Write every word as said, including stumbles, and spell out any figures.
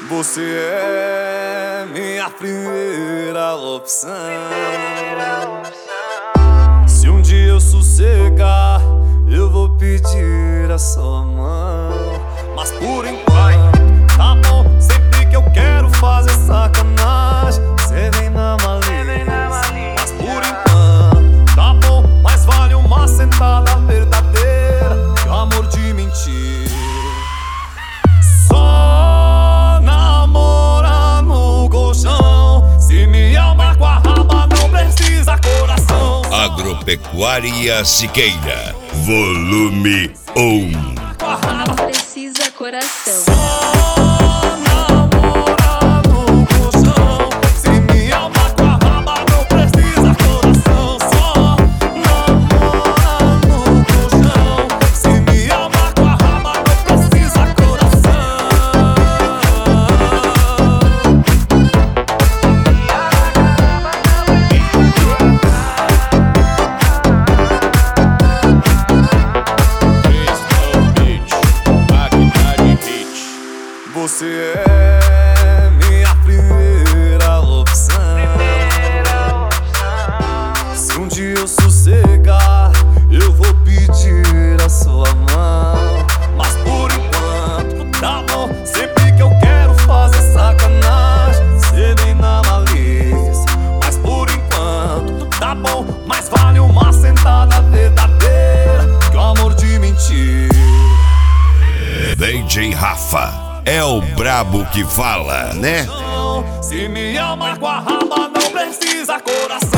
Você é minha primeira opção. Se um dia eu sossegar, eu vou pedir a sua mão. Mas por enquanto, tá bom. Sempre que eu quero fazer sacanagem, cê vem na malícia. Mas por enquanto, tá bom. Mas vale uma sentada verdadeira que o amor de mentira. Só namora no colchão. Se me ama com a raba, não precisa coração. Agropecuária Siqueira, volume um. Não precisa coração. Só namora no colchão. Se me ama com a raba, não precisa coração. Só namora no colchão. Se me ama com a raba, não precisa coração. Você é minha primeira opção. Se um dia eu sossegar, eu vou pedir a sua mão. Mas por enquanto, tá bom. Sempre que eu quero fazer sacanagem, cê vem na malícia. Mas por enquanto, tá bom. Mas vale uma sentada verdadeira que o amor de mentira. D J Rafa é o brabo que fala, né? Se me ama com a raba, não precisa coração.